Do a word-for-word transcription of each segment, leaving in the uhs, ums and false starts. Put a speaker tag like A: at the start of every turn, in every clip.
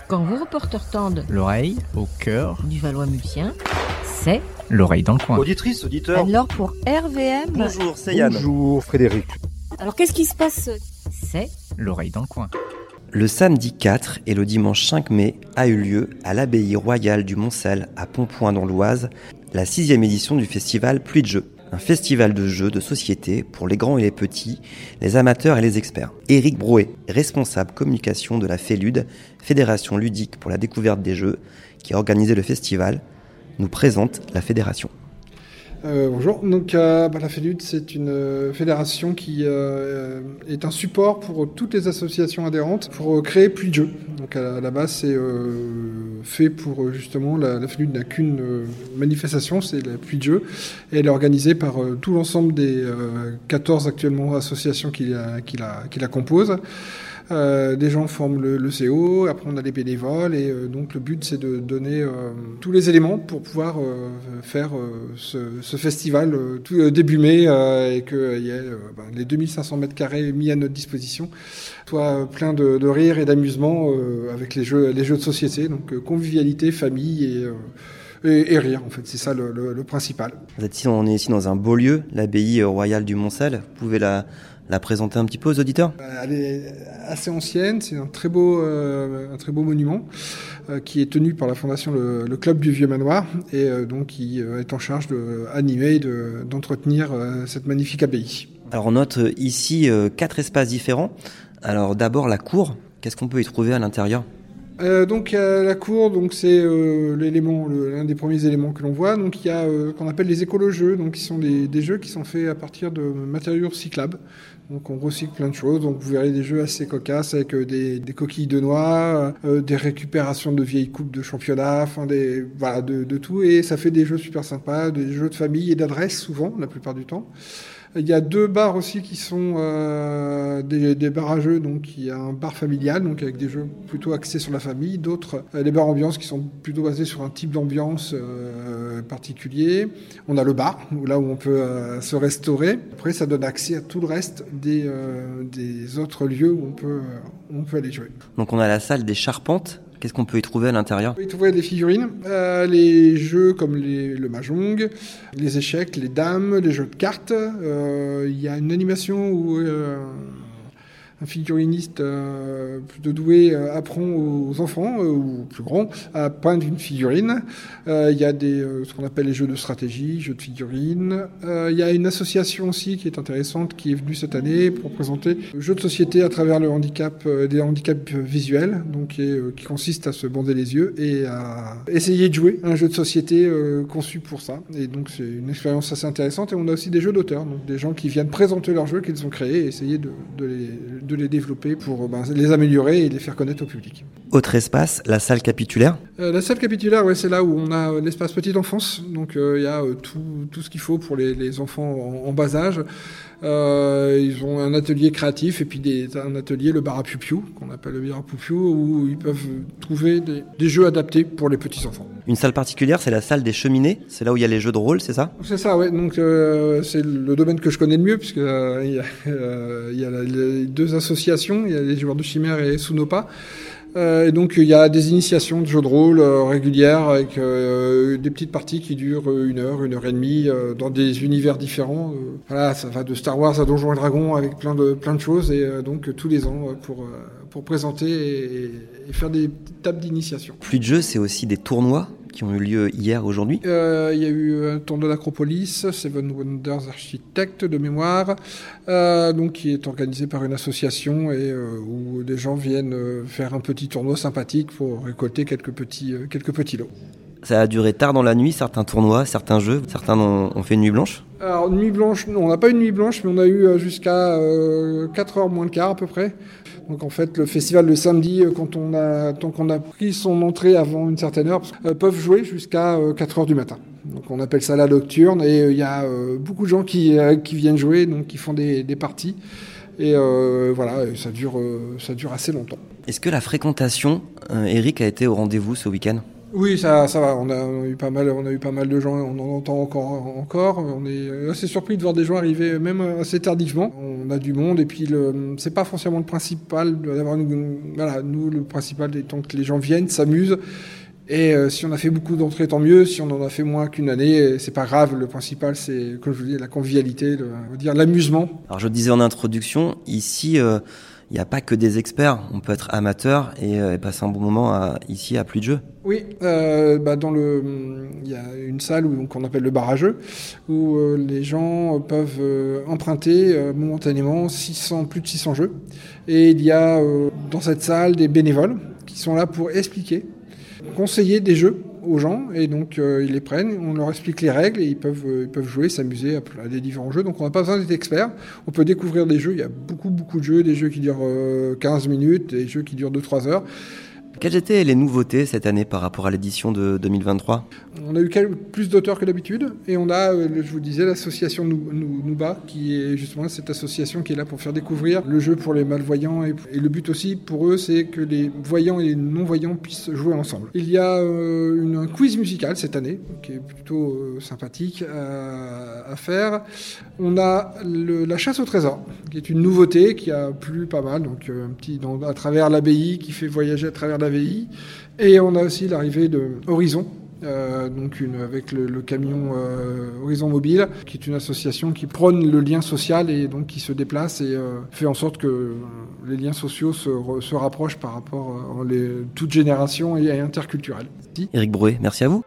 A: Quand vos reporters tendent
B: l'oreille au cœur
A: du Valois-Multien, c'est
B: l'oreille dans le coin.
C: Auditrice, auditeur.
A: Alors pour R V M...
C: Bonjour, c'est Yann.
D: Bonjour Frédéric.
A: Alors qu'est-ce qui se passe? C'est
B: l'oreille dans le coin.
E: Le samedi quatre et le dimanche cinq mai a eu lieu à l'abbaye royale du Moncel à Pontpoint dans l'Oise la sixième édition du festival Pluie de Jeux. Un festival de jeux de société pour les grands et les petits, les amateurs et les experts. Éric Brouet, responsable communication de la FELUD, Fédération ludique pour la découverte des jeux, qui a organisé le festival, nous présente la fédération.
F: Euh, bonjour, donc euh, bah, la FELUD c'est une euh, fédération qui euh, est un support pour toutes les associations adhérentes pour euh, créer Pluie de Jeux. Donc à la, à la base c'est euh, fait pour euh, justement, la, la FELUD n'a qu'une euh, manifestation, c'est la Pluie de Jeux, et elle est organisée par euh, tout l'ensemble des euh, quatorze actuellement associations qui la, qui la, qui la composent. Euh, des gens forment le, le C O, après on a les bénévoles et euh, donc le but c'est de donner euh, tous les éléments pour pouvoir euh, faire euh, ce, ce festival euh, tout, euh, début mai euh, et qu'il y ait euh, ben, les deux mille cinq cents mètres carrés mis à notre disposition, soit plein de, de rire et d'amusement euh, avec les jeux, les jeux de société, donc euh, convivialité, famille et... Euh, Et, et rire, en fait, c'est ça le, le, le principal.
E: Vous êtes ici, on est ici dans un beau lieu, l'abbaye royale du Moncel. Vous pouvez la, la présenter un petit peu aux auditeurs ?
F: Elle est assez ancienne, c'est un très beau, euh, un très beau monument euh, qui est tenu par la fondation le, le Club du Vieux Manoir et euh, donc qui euh, est en charge d'animer et de, d'entretenir euh, cette magnifique abbaye.
E: Alors on note ici euh, quatre espaces différents. Alors d'abord la cour, qu'est-ce qu'on peut y trouver à l'intérieur ?
F: Euh, donc euh, la cour, donc c'est euh, l'élément, le, l'un des premiers éléments que l'on voit. Donc il y a euh, qu'on appelle les écolo-jeux, donc qui sont des, des jeux qui sont faits à partir de matériaux recyclables. Donc on recycle plein de choses. Donc vous verrez des jeux assez cocasses avec euh, des, des coquilles de noix, euh, des récupérations de vieilles coupes de championnat, enfin des voilà de, de tout. Et ça fait des jeux super sympas, des jeux de famille et d'adresse souvent la plupart du temps. Il y a deux bars aussi qui sont euh, des, des bars à jeux, donc il y a un bar familial, donc avec des jeux plutôt axés sur la famille, d'autres euh, des bars ambiance qui sont plutôt basés sur un type d'ambiance euh, particulier. On a le bar, là où on peut euh, se restaurer. Après, ça donne accès à tout le reste des, euh, des autres lieux où on peut, euh, où on peut aller jouer.
E: Donc on a la salle des charpentes. Qu'est-ce qu'on peut y trouver à l'intérieur ?
F: On peut y trouver des figurines, euh, les jeux comme les, le mahjong, les échecs, les dames, les jeux de cartes. Euh, il y a une animation où euh, un figuriniste euh, plutôt doué euh, apprend aux enfants, euh, ou plus grands, à peindre une figurine. Euh, il y a des, euh, ce qu'on appelle les jeux de stratégie, jeux de figurines. Euh, il y a une association aussi qui est intéressante, qui est venue cette année pour présenter le jeu de société à travers le handicap, euh, des handicaps visuels, donc qui, est, euh, qui consiste à se bander les yeux et à essayer de jouer un jeu de société euh, conçu pour ça. Et donc c'est une expérience assez intéressante. Et on a aussi des jeux d'auteurs, donc des gens qui viennent présenter leurs jeux qu'ils ont créés et essayer de, de les de les développer pour ben, les améliorer et les faire connaître au public.
E: Autre espace, la salle capitulaire.
F: Euh, la salle capitulaire, ouais, c'est là où on a l'espace petite enfance. Donc il euh, y a euh, tout, tout ce qu'il faut pour les, les enfants en, en bas âge. Euh, ils ont un atelier créatif et puis des, un atelier, le bar à Piu-Piu, qu'on appelle le bar à Piu-Piu, où ils peuvent trouver des, des jeux adaptés pour les petits enfants.
E: Une salle particulière, c'est la salle des cheminées. C'est là où il y a les jeux de rôle, c'est ça ?
F: C'est ça, ouais. Donc euh, c'est le domaine que je connais le mieux, puisque euh, il y a, euh, il y a la, les deux associations, il y a les joueurs de Chimère et Sunopa. Euh, et donc il y a des initiations de jeux de rôle euh, régulières avec euh, des petites parties qui durent une heure, une heure et demie euh, dans des univers différents. Euh, voilà, ça va de Star Wars à Donjons et Dragons avec plein de plein de choses et euh, donc tous les ans pour euh, pour présenter et, et faire des tables d'initiation.
E: Pluie de Jeux, c'est aussi des tournois qui ont eu lieu hier, aujourd'hui.
F: Euh, il y a eu un tournoi d'Acropolis, Seven Wonders Architects de mémoire, euh, donc qui est organisé par une association et euh, où des gens viennent euh, faire un petit tournoi sympathique pour récolter quelques petits, euh, quelques petits lots.
E: Ça a duré tard dans la nuit, certains tournois, certains jeux, certains ont, ont fait une nuit blanche.
F: Alors, nuit blanche, non, on n'a pas une nuit blanche, mais on a eu jusqu'à euh, quatre heures moins le quart à peu près. Donc en fait, le festival le samedi, quand on a, tant qu'on a pris son entrée avant une certaine heure, euh, peuvent jouer jusqu'à euh, quatre heures du matin. Donc on appelle ça la nocturne et il euh, y a euh, beaucoup de gens qui, euh, qui viennent jouer, donc qui font des, des parties. Et euh, voilà, ça dure, euh, ça dure assez longtemps.
E: Est-ce que la fréquentation, euh, Eric, a été au rendez-vous ce week-end ?
F: Oui, ça, ça va. On a, on a eu pas mal, on a eu pas mal de gens. On en entend encore, encore. On est assez surpris de voir des gens arriver, même assez tardivement. On a du monde, et puis le, c'est pas forcément le principal d'avoir une, voilà, nous, le principal étant que les gens viennent, s'amusent. Et euh, si on a fait beaucoup d'entrées, tant mieux. Si on en a fait moins qu'une année, c'est pas grave. Le principal, c'est, comme je vous dis, la convivialité, le, on va dire l'amusement.
E: Alors, je disais en introduction, ici, euh, il n'y a pas que des experts. On peut être amateur et, euh, et passer un bon moment à, ici à Pluie de Jeu.
F: Oui, euh, bah dans le, il y a une salle où, qu'on appelle le bar à jeu, où euh, les gens peuvent euh, emprunter euh, momentanément six cents, plus de six cents jeux. Et il y a euh, dans cette salle des bénévoles qui sont là pour expliquer, conseiller des jeux aux gens, et donc euh, ils les prennent, on leur explique les règles et ils peuvent, euh, ils peuvent jouer, s'amuser à, à des différents jeux. Donc on n'a pas besoin d'être expert, on peut découvrir des jeux. Il y a beaucoup beaucoup de jeux, des jeux qui durent euh, quinze minutes, des jeux qui durent deux trois heures.
E: Quelles étaient les nouveautés cette année par rapport à l'édition de deux mille vingt-trois ?
F: On a eu plus d'auteurs que d'habitude, et on a, je vous disais, l'association Nouba, qui est justement cette association qui est là pour faire découvrir le jeu pour les malvoyants, et, et le but aussi pour eux, c'est que les voyants et les non-voyants puissent jouer ensemble. Il y a euh, une, un quiz musical cette année, qui est plutôt euh, sympathique à, à faire. On a le, la chasse au trésor, qui est une nouveauté qui a plu pas mal, donc euh, un petit dans, à travers l'abbaye, qui fait voyager à travers l'abbaye. Et on a aussi l'arrivée de Horizon, Euh, donc une, avec le, le camion euh, Horizon Mobile, qui est une association qui prône le lien social et donc qui se déplace et euh, fait en sorte que euh, les liens sociaux se, re, se rapprochent par rapport à euh, les, toute génération et interculturelle.
E: Éric Brouet, merci à vous.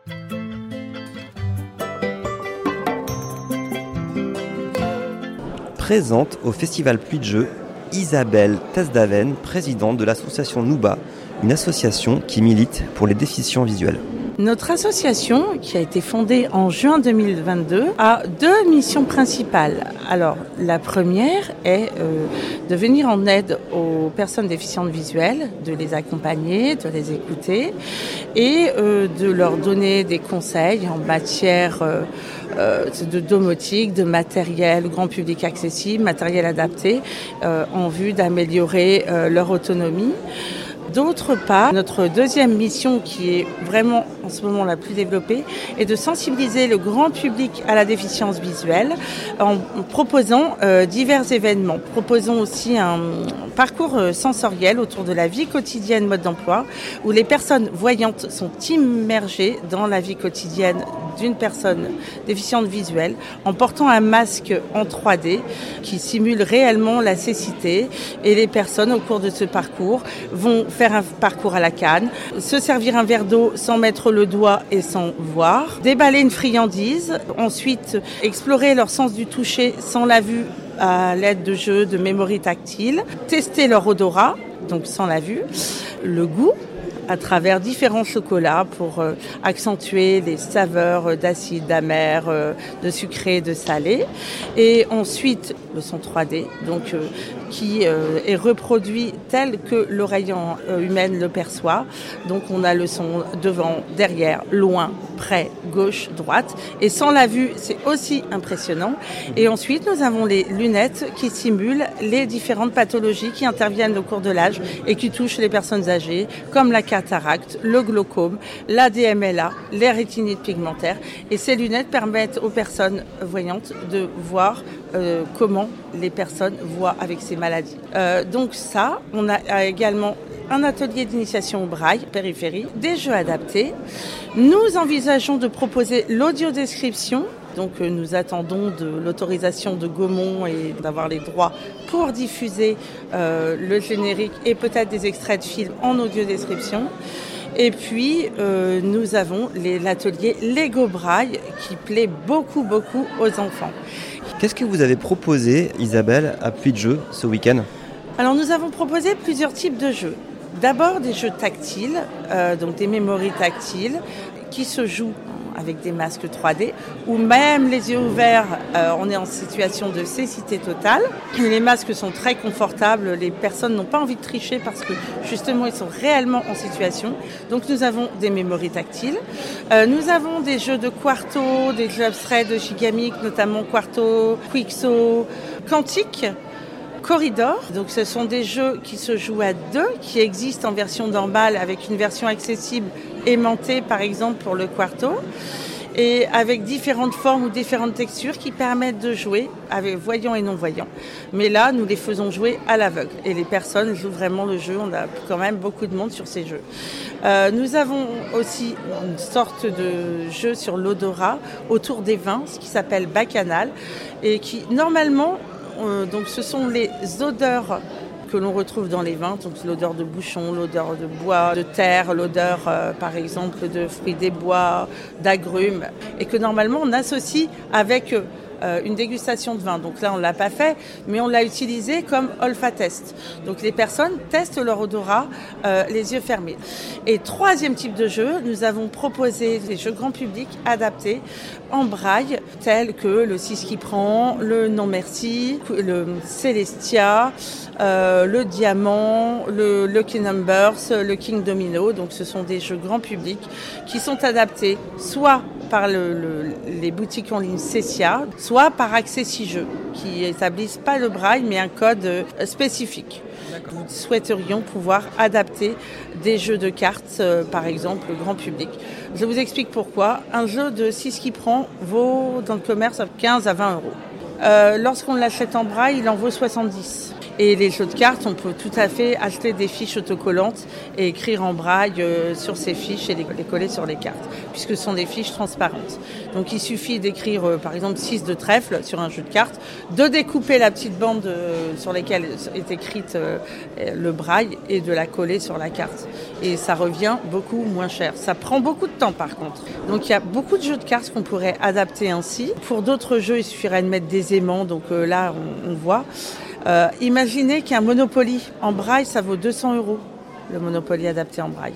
E: Présente au Festival Pluie de Jeu, Isabelle Tesdaven, présidente de l'association Nouba, une association qui milite pour les déficients visuels.
C: Notre association, qui a été fondée en juin deux mille vingt-deux, a deux missions principales. Alors, la première est euh, de venir en aide aux personnes déficientes visuelles, de les accompagner, de les écouter et euh, de leur donner des conseils en matière euh, euh, de domotique, de matériel grand public accessible, matériel adapté, euh, en vue d'améliorer euh, leur autonomie. D'autre part, notre deuxième mission, qui est vraiment en ce moment la plus développée, est de sensibiliser le grand public à la déficience visuelle en proposant euh, divers événements. Proposons aussi un parcours sensoriel autour de la vie quotidienne, mode d'emploi, où les personnes voyantes sont immergées dans la vie quotidienne d'une personne déficiente visuelle en portant un masque en trois D qui simule réellement la cécité, et les personnes au cours de ce parcours vont faire un parcours à la canne, se servir un verre d'eau sans mettre le doigt et sans voir, déballer une friandise, ensuite explorer leur sens du toucher sans la vue à l'aide de jeux de mémoire tactile, tester leur odorat, donc sans la vue, le goût, à travers différents chocolats pour euh, accentuer les saveurs d'acide, d'amer, euh, de sucré, de salé. Et ensuite, le son trois D, donc euh, qui euh, est reproduit tel que l'oreille euh, humaine le perçoit. Donc on a le son devant, derrière, loin, près, gauche, droite. Et sans la vue, c'est aussi impressionnant. Et ensuite, nous avons les lunettes qui simulent les différentes pathologies qui interviennent au cours de l'âge et qui touchent les personnes âgées, comme la cataracte, le glaucome, la D M L A, les rétinites pigmentaires. Et ces lunettes permettent aux personnes voyantes de voir euh, comment les personnes voient avec ces maladies. Euh, donc ça, on a également un atelier d'initiation au braille, périphérie, des jeux adaptés. Nous envisageons de proposer l'audiodescription. Donc euh, nous attendons de l'autorisation de Gaumont et d'avoir les droits pour diffuser euh, le générique et peut-être des extraits de films en audiodescription. Et puis euh, nous avons les, l'atelier Lego Braille qui plaît beaucoup beaucoup aux enfants.
E: Qu'est-ce que vous avez proposé, Isabelle, à Pluie de Jeu ce week-end ?
C: Alors nous avons proposé plusieurs types de jeux. D'abord des jeux tactiles, euh, donc des mémories tactiles qui se jouent avec des masques trois D, ou même les yeux ouverts, euh, on est en situation de cécité totale. Les masques sont très confortables, les personnes n'ont pas envie de tricher parce que justement ils sont réellement en situation. Donc nous avons des mémories tactiles. Euh, nous avons des jeux de quarto, des jeux abstraits de Gigamic, notamment quarto, Quixo, Quantique, Corridor. Donc ce sont des jeux qui se jouent à deux, qui existent en version normale avec une version accessible aimantée par exemple pour le quarto, et avec différentes formes ou différentes textures qui permettent de jouer avec voyants et non-voyants. Mais là, nous les faisons jouer à l'aveugle et les personnes jouent vraiment le jeu. On a quand même beaucoup de monde sur ces jeux. Euh, nous avons aussi une sorte de jeu sur l'odorat autour des vins, ce qui s'appelle Bacchanal, et qui normalement, euh, donc ce sont les odeurs que l'on retrouve dans les vins, donc l'odeur de bouchon, l'odeur de bois, de terre, l'odeur euh, par exemple de fruits des bois, d'agrumes, et que normalement on associe avec euh, une dégustation de vin. Donc là on ne l'a pas fait, mais on l'a utilisé comme olfatest. Donc les personnes testent leur odorat euh, les yeux fermés. Et troisième type de jeu, nous avons proposé des jeux grand public adaptés en braille, tels que le six qui prend, le non merci, le Célestia, euh, le diamant, le Lucky Numbers, le King Domino. Donc ce sont des jeux grand public qui sont adaptés soit par le, le, les boutiques en ligne Cessia, soit par Accessi-Jeux, qui établissent pas le braille mais un code spécifique. Nous souhaiterions pouvoir adapter des jeux de cartes, euh, par exemple, grand public. Je vous explique pourquoi. Un jeu de six qui prend vaut dans le commerce quinze à vingt euros. Euh, lorsqu'on l'achète en braille, il en vaut soixante-dix. Et les jeux de cartes, on peut tout à fait acheter des fiches autocollantes et écrire en braille euh, sur ces fiches et les, les coller sur les cartes, puisque ce sont des fiches transparentes. Donc il suffit d'écrire euh, par exemple six de trèfle sur un jeu de cartes, de découper la petite bande euh, sur laquelle est écrite euh, le braille et de la coller sur la carte. Et ça revient beaucoup moins cher. Ça prend beaucoup de temps par contre. Donc il y a beaucoup de jeux de cartes qu'on pourrait adapter ainsi. Pour d'autres jeux, il suffirait de mettre des aimants, donc euh, là on, on voit. Euh, imaginez qu'un Monopoly en braille, ça vaut deux cents euros, le Monopoly adapté en braille.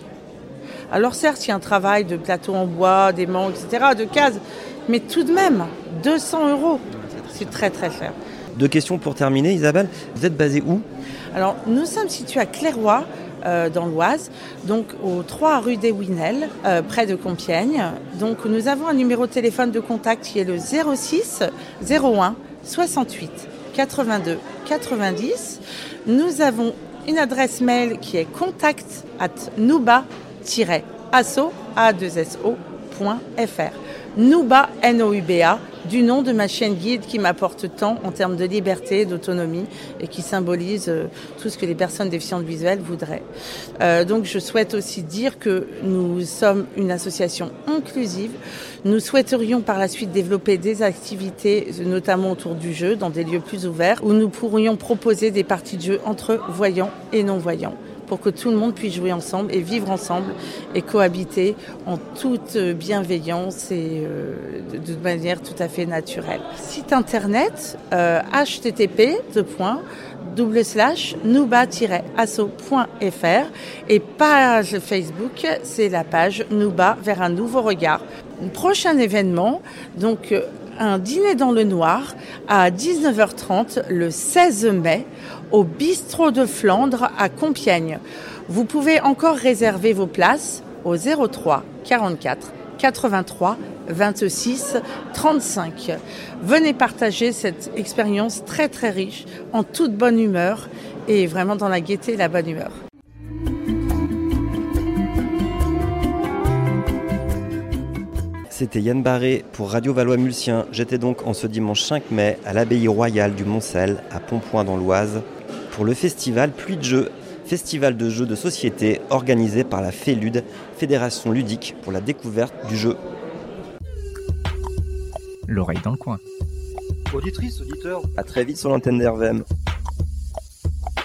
C: Alors certes, il y a un travail de plateau en bois, d'aimants, et cetera, de cases, mais tout de même, deux cents euros, c'est très très cher.
E: Deux questions pour terminer, Isabelle. Vous êtes basée où ?
C: Alors, nous sommes situés à Clairoy, euh, dans l'Oise, donc au trois rue des Winelles, euh, près de Compiègne. Donc, nous avons un numéro de téléphone de contact qui est le zéro six zéro un soixante-huit quatre-vingt-deux quatre-vingt-dix. Nous avons une adresse mail qui est contact arobase nouba tiret asso point f r. Nouba, N O U B A, du nom de ma chienne guide qui m'apporte tant en termes de liberté, d'autonomie et qui symbolise euh, tout ce que les personnes déficientes visuelles voudraient. Euh, donc je souhaite aussi dire que nous sommes une association inclusive. Nous souhaiterions par la suite développer des activités, notamment autour du jeu, dans des lieux plus ouverts, où nous pourrions proposer des parties de jeu entre voyants et non-voyants, pour que tout le monde puisse jouer ensemble et vivre ensemble et cohabiter en toute bienveillance et euh, de, de manière tout à fait naturelle. Site internet euh, h t t p deux points double slash nouba tiret asso point f r et page Facebook, c'est la page Nouba vers un nouveau regard. Un prochain événement, donc euh, un dîner dans le noir à dix-neuf heures trente le seize mai au Bistrot de Flandre à Compiègne. Vous pouvez encore réserver vos places au zéro trois quarante-quatre quatre-vingt-trois vingt-six trente-cinq. Venez partager cette expérience très très riche en toute bonne humeur et vraiment dans la gaieté et la bonne humeur.
E: C'était Yann Barré pour Radio Valois-Mulsien. J'étais donc en ce dimanche cinq mai à l'abbaye royale du Moncel, à Pontpoint dans l'Oise, pour le festival Pluie de Jeux, festival de jeux de société organisé par la FELUD, Fédération ludique pour la découverte du jeu.
B: L'oreille dans le coin.
E: Auditrice, auditeur, à très vite sur l'antenne d'R V M.